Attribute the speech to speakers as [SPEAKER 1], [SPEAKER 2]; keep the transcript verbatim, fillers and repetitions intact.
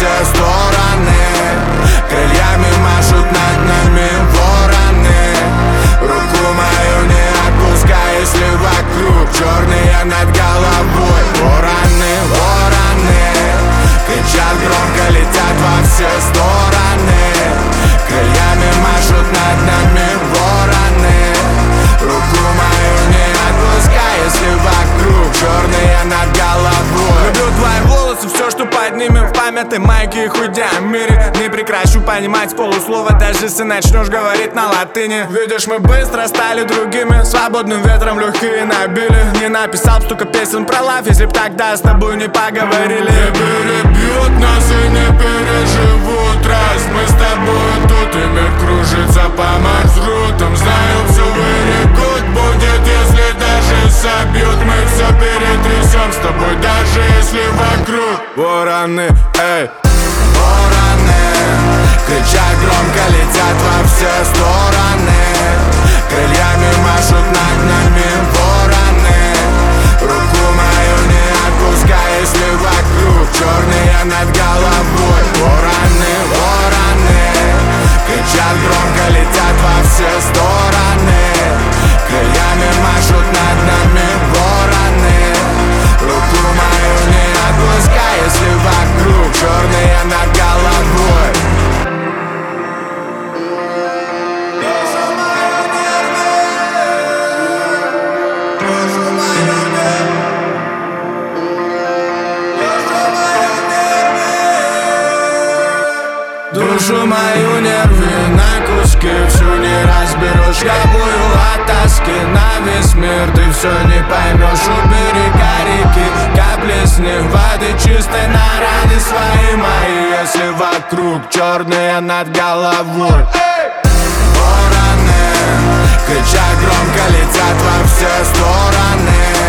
[SPEAKER 1] все стороны. Крыльями машут над нами вороны. Руку мою не отпускай, если вокруг черные над головой. Вороны, вороны кричат громко, летят во все стороны. Крыльями машут над нами вороны. Руку мою не отпускай, если вокруг черные над головой. Люблю твои волосы, все, что поднимем в памяти майке и худеем в мире. Не прекращу понимать полуслова, даже если начнешь говорить на латыни. Видишь, мы быстро стали другими, свободным ветром легкие набили. Не написал столько песен про лав, если б тогда с тобой не поговорили. Не перебьют нас и не переживут, раз мы с тобой тут, и мир кружится по маршрутам. Знаю, все very good будет, если даже собьют. Мы все перетрясем с тобой, даже если вокруг вороны, эй. Вороны кричат громко, летят во все стороны. Крыльями машут над нами вороны. Руку мою не отпускай, если вокруг черные над головой. Вороны, вороны кричат громко, летят во все стороны. Крыльями машут над нами вороны. Руку мою не отпускай, если вокруг черные над головой. Душу мою нервы на куски, всю не разберешь. Любую от тоски на весь мир ты все не поймешь. У берега реки капли с них воды чистой на раны свои мои, если вокруг черные над головой. Вороны кричат громко, летят во все стороны.